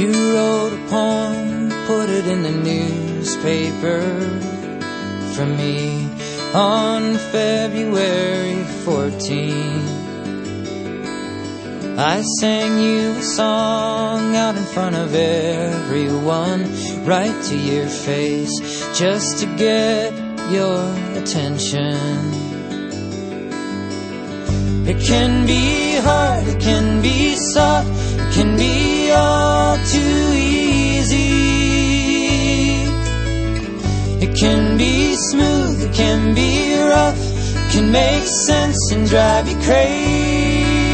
You wrote a poem, put it in the newspaper for me on February 14th. I sang you a song out in front of everyone, right to your face, just to get your attention. It can be hard, it can be soft, it can be all too easy. It can be smooth, it can be rough, it can make sense and drive you crazy.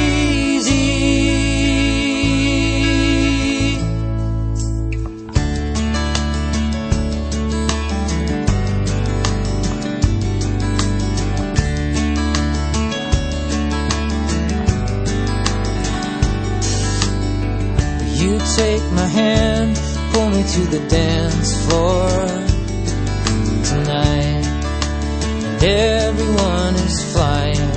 You take my hand, pull me to the dance floor tonight, and everyone is flying.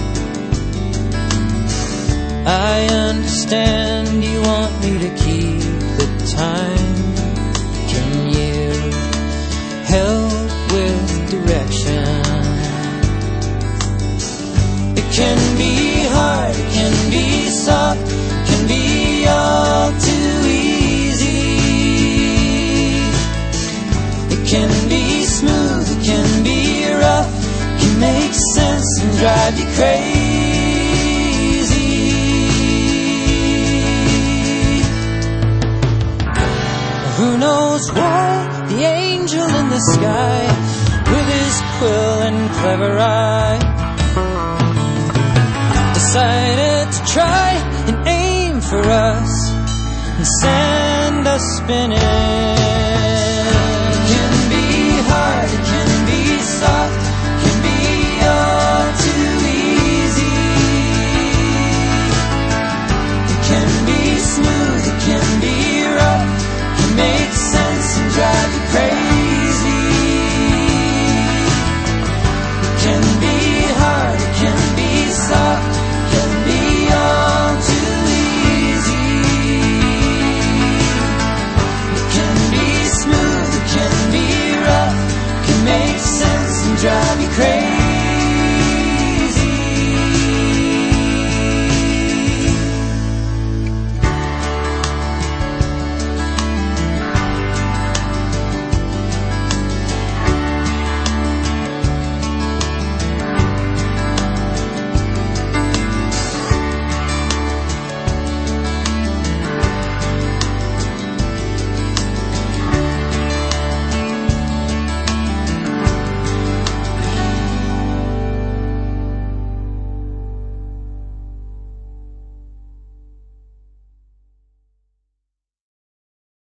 I understand you want me to keep the time. Can you help with direction? It can be hard, it can be soft, it can be all too easy. It can be smooth, it can be rough, it can make sense and drive you crazy. Who knows why the angel in the sky, with his quill and clever eye, decided to try and aim for us and send us spinning.